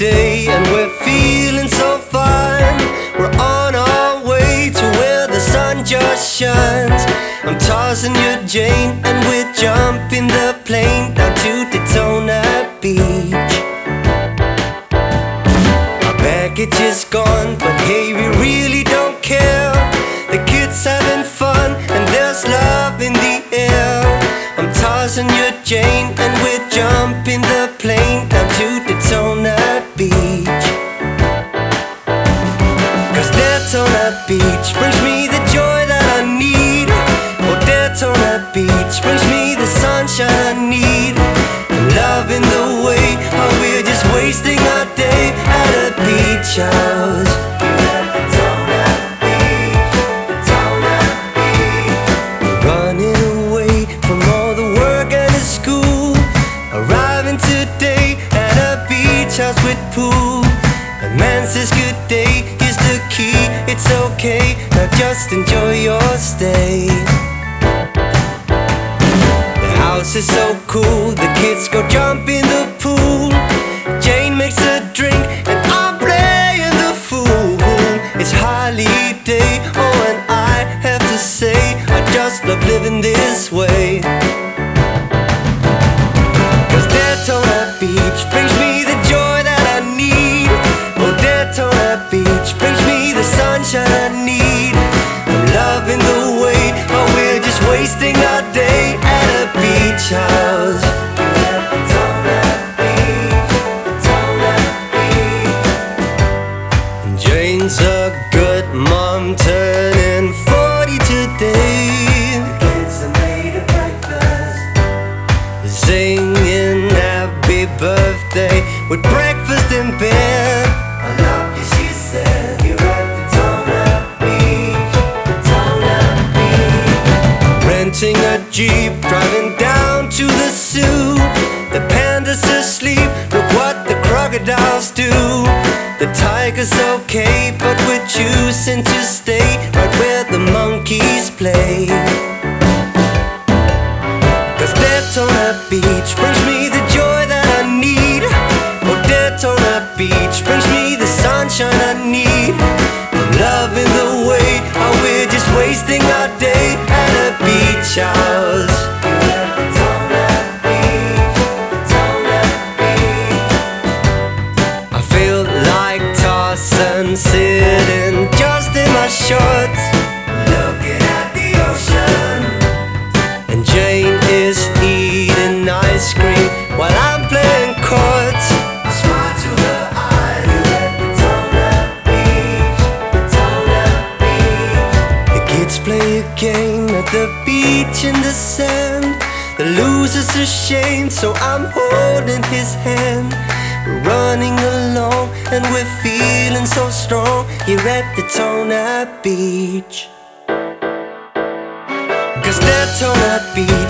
day and we're feeling so fine. We're on our way to where the sun just shines. I'm tossing you, Jane, and we're jumping the plane down to Daytona Beach. Our baggage is gone, but hey, we really don't care. The kids having fun and there's love in the air. I'm tossing you, Jane, and we're jumping the plane down to Daytona Beach. 'Cause Daytona Beach brings me the joy that I need. Oh, Daytona Beach brings me the sunshine I need. I'm loving the way how we're just wasting our day at a beach house. Running away from all the work and the school, arriving today at a beach house with pool. A man says good day, here's the key, it's okay, now just enjoy your stay. The house is so cool, the kids go jump in the pool. Jane makes a drink and I'm playing the fool. It's holiday, oh, and I have to say I just love living this way. 'Cause Daytona Beach brings me the joy that I need. Oh, Daytona Beach brings me the sunshine I need. I'm loving the way how we're just wasting our day at a beach house. Jane's a good mom, turning 40 today. The kids have made a breakfast, singing happy birthday with breakfast in bed. I love you, she said, you're at Daytona Beach, Daytona Beach. Renting a Jeep, driving down to the zoo. The panda's asleep, look what the crocodiles do. The tiger's okay, but we're choosing to stay right where the monkeys play. 'Cause Daytona Beach brings me the joy that I need. Oh, Daytona Beach brings me the sunshine I need. I'm loving the way how we're just wasting our day at a beach house. I feel like tossing, sitting just in my shorts, looking at the ocean. And Jane is eating ice cream while I'm playing chords. I smile to her eyes. You're at Daytona Beach, Daytona Beach. The kids play a game at the beach in the sand. The loser's ashamed, so I'm holding his hand. We're running along and we're feeling so strong here at Daytona Beach. 'Cause Daytona Beach